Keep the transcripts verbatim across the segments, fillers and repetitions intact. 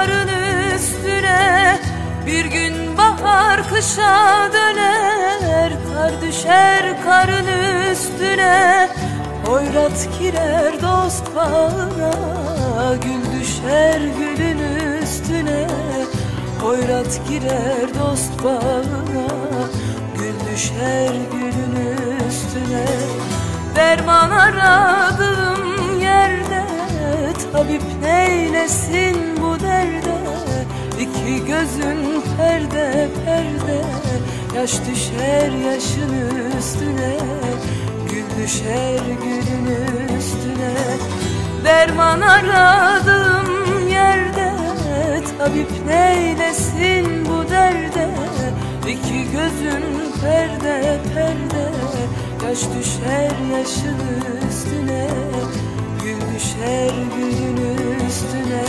karın üstüne. Bir gün bahar kışa döner, kar düşer karın üstüne. Hoyrat girer dost bağına, gül düşer gülün üstüne. Hoyrat girer dost bağına, gül düşer gülün üstüne. Derman aradığım yerde, tabip neylesin bu derde. İki gözün perde perde, yaş düşer yaşın üstüne. Gül düşer gülün üstüne. Derman aradığım yerde, tabip neylesin bu derde. İki gözün perde perde, yaş düşer yaşın üstüne. Gül düşer gülün üstüne.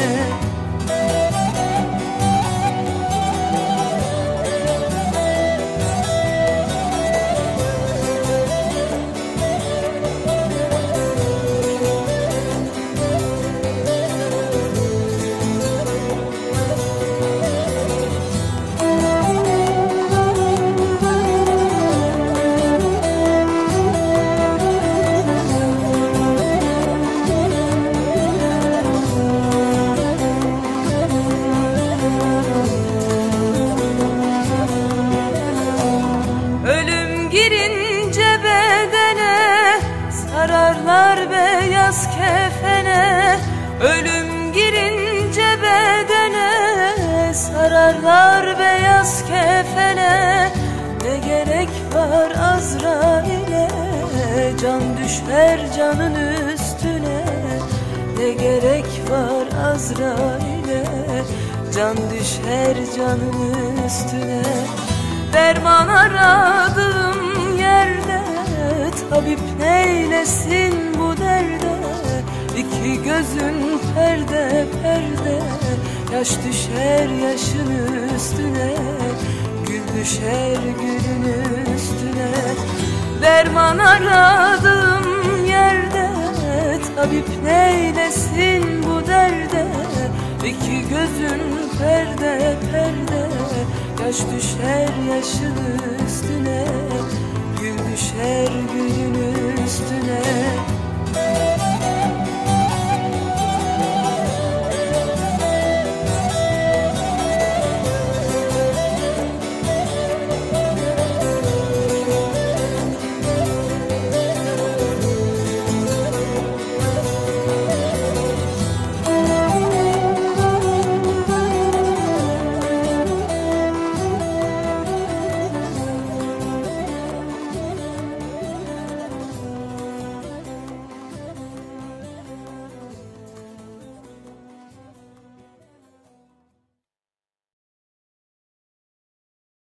Girince bedene, sararlar beyaz kefene. Ölüm girince bedene, sararlar beyaz kefene. Ne gerek var Azrail'e, can düşer canın üstüne. Ne gerek var Azrail'e, can düşer canın üstüne. Derman aradığım yerde, tabip neylesin bu derde. İki gözün perde perde, yaş düşer yaşın üstüne. Gül düşer gülün üstüne. Derman aradığım yerde, tabip neylesin bu derde. İki gözün perde perde, yaş düşer yaşın üstüne. Gül düşer gülün üstüne.